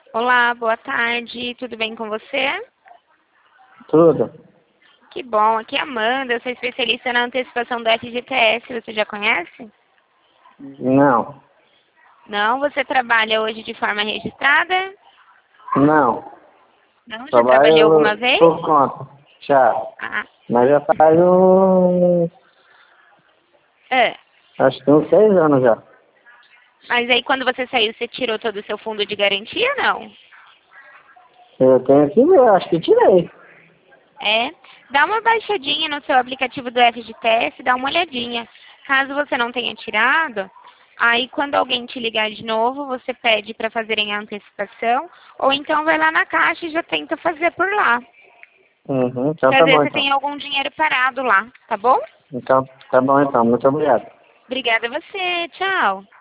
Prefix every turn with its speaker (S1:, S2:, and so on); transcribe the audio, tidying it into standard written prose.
S1: Olá, boa tarde. Tudo bem com você?
S2: Tudo?
S1: Que bom. Aqui é a Amanda, eu sou especialista na antecipação do FGTS. Você já conhece?
S2: Não.
S1: Não? Você trabalha hoje de forma registrada?
S2: Não.
S1: Não? Já trabalhou alguma
S2: Trabalho
S1: vez?
S2: por conta. Já.
S1: Ah,
S2: Mas já faz
S1: é.
S2: acho que uns 6 anos já.
S1: Mas aí quando você saiu, você tirou todo o seu fundo de garantia, não?
S2: Eu tenho que ver, acho que tirei.
S1: É. Dá uma baixadinha no seu aplicativo do FGTS, dá uma olhadinha. Caso você não tenha tirado, aí quando alguém te ligar de novo, você pede para fazerem a antecipação, ou então vai lá na caixa e já tenta fazer por lá.
S2: Uhum, então
S1: Porque às
S2: tá
S1: vezes
S2: bom
S1: você
S2: então.
S1: tem algum dinheiro parado lá, tá bom?
S2: Então, tá bom então, muito obrigado.
S1: Obrigada a você. Tchau.